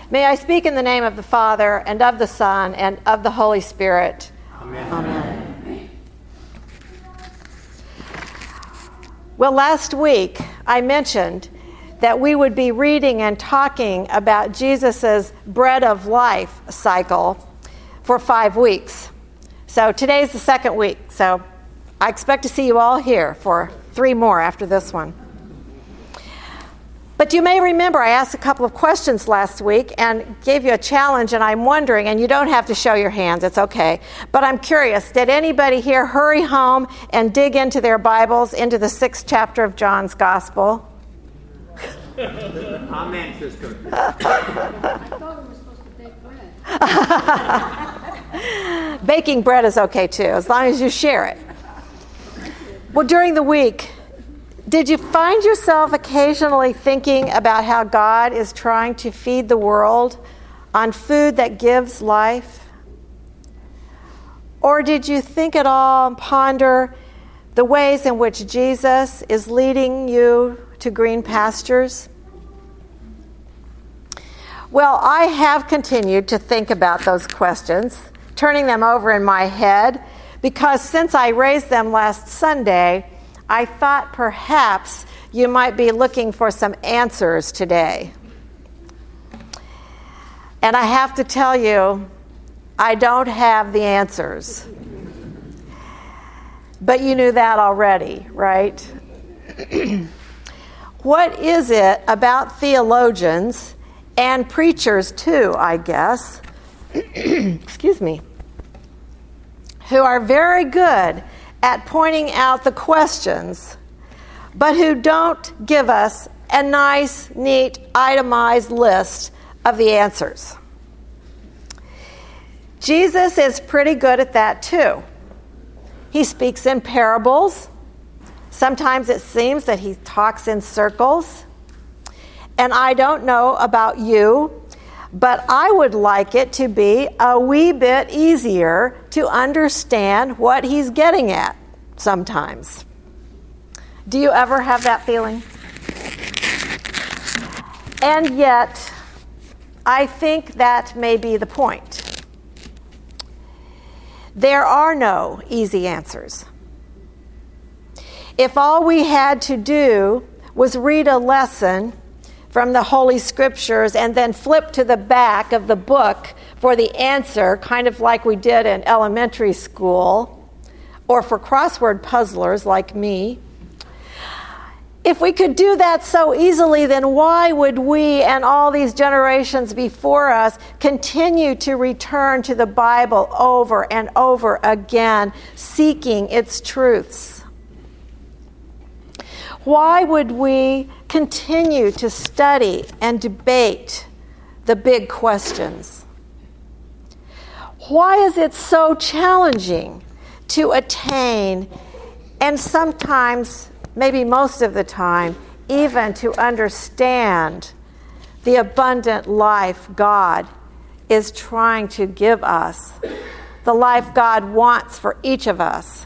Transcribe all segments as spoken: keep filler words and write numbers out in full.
May I speak in the name of the Father, and of the Son, and of the Holy Spirit. Amen. Amen. Well, last week I mentioned that we would be reading and talking about Jesus' bread of life cycle for five weeks. So today's the second week, so I expect to see you all here for three more after this one. But you may remember I asked a couple of questions last week and gave you a challenge, and I'm wondering, and you don't have to show your hands, it's okay, but I'm curious, did anybody here hurry home and dig into their Bibles into the sixth chapter of John's Gospel? Amen, sister. I thought we were supposed to bake bread. Baking bread is okay too, as long as you share it. Well, during the week, did you find yourself occasionally thinking about how God is trying to feed the world on food that gives life? Or did you think at all and ponder the ways in which Jesus is leading you to green pastures? Well, I have continued to think about those questions, turning them over in my head, because since I raised them last Sunday, I thought perhaps you might be looking for some answers today. And I have to tell you, I don't have the answers. But you knew that already, right? What is it about theologians and preachers too, I guess, excuse me, who are very good at pointing out the questions, but who don't give us a nice, neat, itemized list of the answers? Jesus is pretty good at that too. He speaks in parables. Sometimes it seems that he talks in circles. And I don't know about you, but I would like it to be a wee bit easier to understand what he's getting at sometimes. Do you ever have that feeling? And yet, I think that may be the point. There are no easy answers. If all we had to do was read a lesson from the Holy Scriptures and then flip to the back of the book for the answer, kind of like we did in elementary school, or for crossword puzzlers like me. If we could do that so easily, then why would we and all these generations before us continue to return to the Bible over and over again, seeking its truths? Why would we continue to study and debate the big questions? Why is it so challenging to attain, and sometimes, maybe most of the time, even to understand the abundant life God is trying to give us, the life God wants for each of us?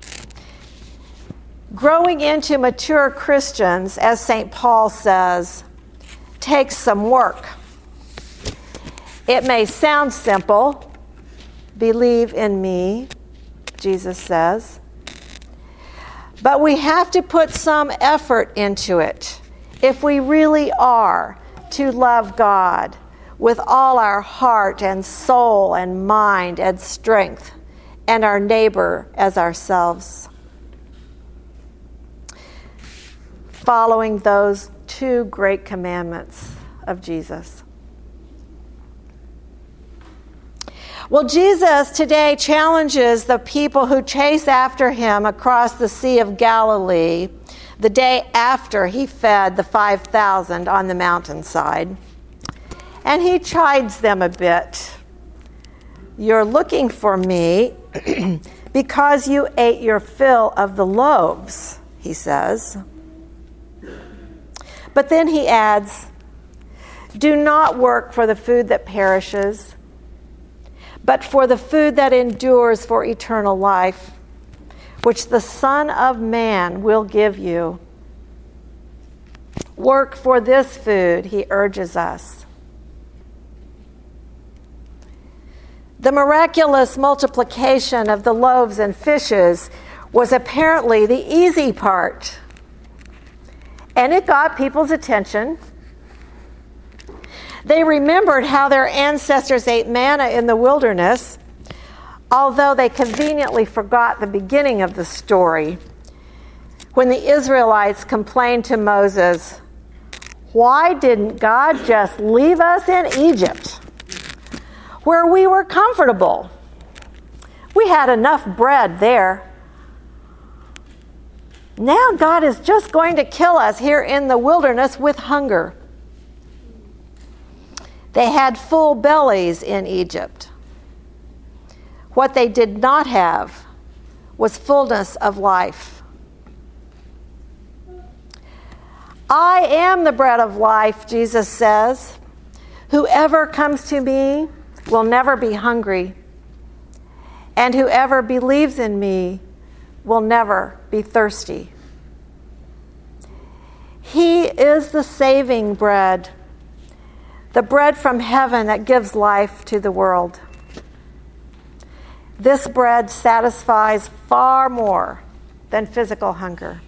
Growing into mature Christians, as Saint Paul says, takes some work. It may sound simple. Believe in me, Jesus says. But we have to put some effort into it if we really are to love God with all our heart and soul and mind and strength, and our neighbor as ourselves. Following those two great commandments of Jesus. Well, Jesus today challenges the people who chase after him across the Sea of Galilee the day after he fed the five thousand on the mountainside. And he chides them a bit. You're looking for me because you ate your fill of the loaves, he says. But then he adds, do not work for the food that perishes, but for the food that endures for eternal life, which the Son of Man will give you. Work for this food, he urges us. The miraculous multiplication of the loaves and fishes was apparently the easy part, and it got people's attention. They remembered how their ancestors ate manna in the wilderness, although they conveniently forgot the beginning of the story, when the Israelites complained to Moses, "Why didn't God just leave us in Egypt, where we were comfortable? We had enough bread there. Now God is just going to kill us here in the wilderness with hunger." They had full bellies in Egypt. What they did not have was fullness of life. "I am the bread of life," Jesus says. "Whoever comes to me will never be hungry, and whoever believes in me will never be thirsty." He is the saving bread, the bread from heaven that gives life to the world. This bread satisfies far more than physical hunger.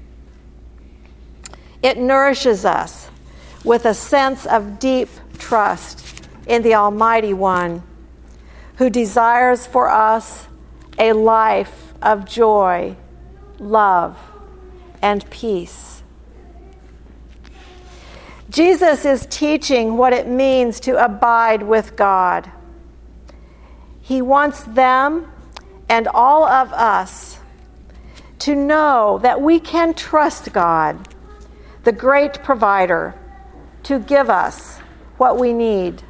It nourishes us with a sense of deep trust in the Almighty One, who desires for us a life of joy, love, and peace. Jesus is teaching what it means to abide with God. He wants them and all of us to know that we can trust God, the great provider, to give us what we need.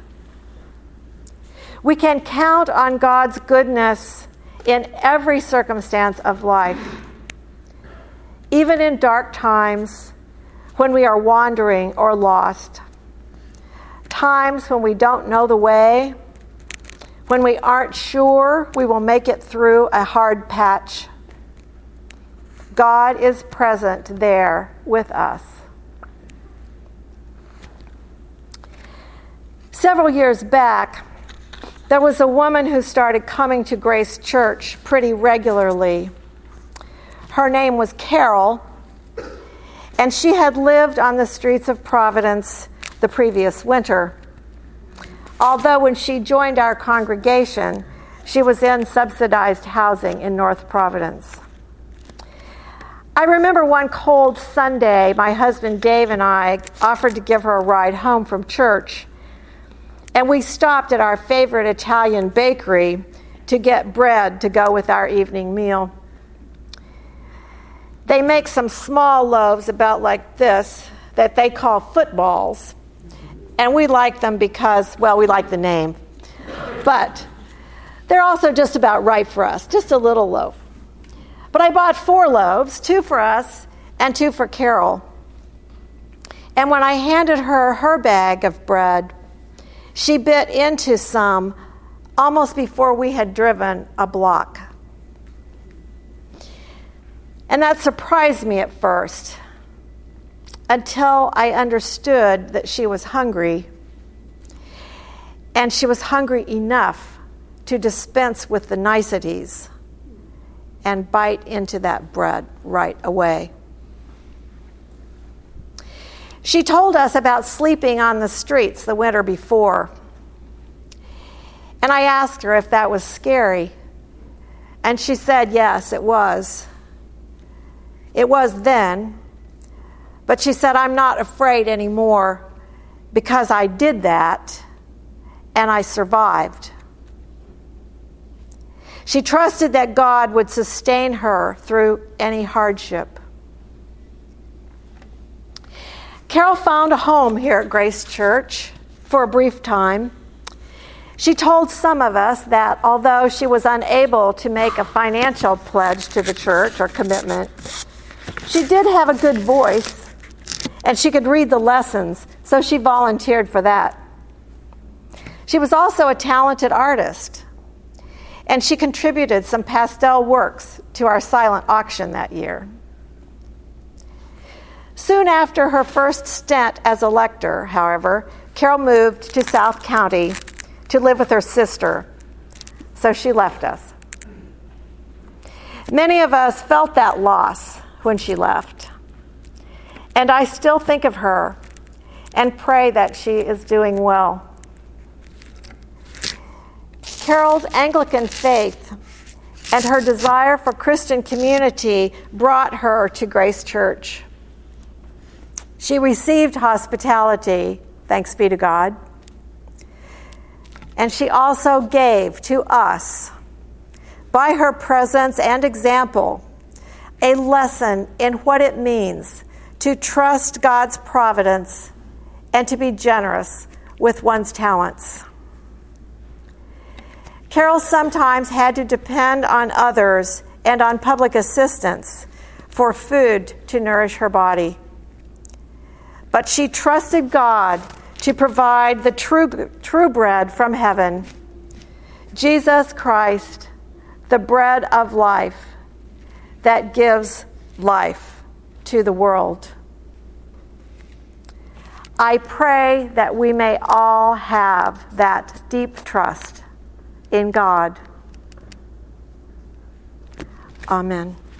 We can count on God's goodness in every circumstance of life, even in dark times when we are wandering or lost, times when we don't know the way, when we aren't sure we will make it through a hard patch. God is present there with us. Several years back, there was a woman who started coming to Grace Church pretty regularly. Her name was Carol, and she had lived on the streets of Providence the previous winter. Although when she joined our congregation, she was in subsidized housing in North Providence. I remember one cold Sunday, my husband Dave and I offered to give her a ride home from church, and we stopped at our favorite Italian bakery to get bread to go with our evening meal. They make some small loaves about like this that they call footballs, and we like them because, well, we like the name. But they're also just about right for us, just a little loaf. But I bought four loaves, two for us and two for Carol. And when I handed her her bag of bread, she bit into some almost before we had driven a block. And that surprised me at first, until I understood that she was hungry, and she was hungry enough to dispense with the niceties and bite into that bread right away. She told us about sleeping on the streets the winter before. And I asked her if that was scary. And she said, yes, it was. It was then. But she said, I'm not afraid anymore because I did that and I survived. She trusted that God would sustain her through any hardship. Carol found a home here at Grace Church for a brief time. She told some of us that although she was unable to make a financial pledge to the church or commitment, she did have a good voice and she could read the lessons, so she volunteered for that. She was also a talented artist, and she contributed some pastel works to our silent auction that year. Soon after her first stint as a lector, however, Carol moved to South County to live with her sister, so she left us. Many of us felt that loss when she left. And I still think of her and pray that she is doing well. Carol's Anglican faith and her desire for Christian community brought her to Grace Church. She received hospitality, thanks be to God. And she also gave to us, by her presence and example, a lesson in what it means to trust God's providence and to be generous with one's talents. Carol sometimes had to depend on others and on public assistance for food to nourish her body. But she trusted God to provide the true, true bread from heaven, Jesus Christ, the bread of life that gives life to the world. I pray that we may all have that deep trust in God. Amen.